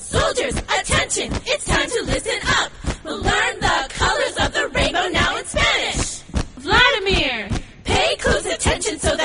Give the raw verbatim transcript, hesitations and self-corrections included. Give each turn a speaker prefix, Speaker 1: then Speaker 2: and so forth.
Speaker 1: Soldiers, attention, it's time to listen up. We'll learn the colors of the rainbow now in Spanish.
Speaker 2: Vladimir,
Speaker 1: pay close attention so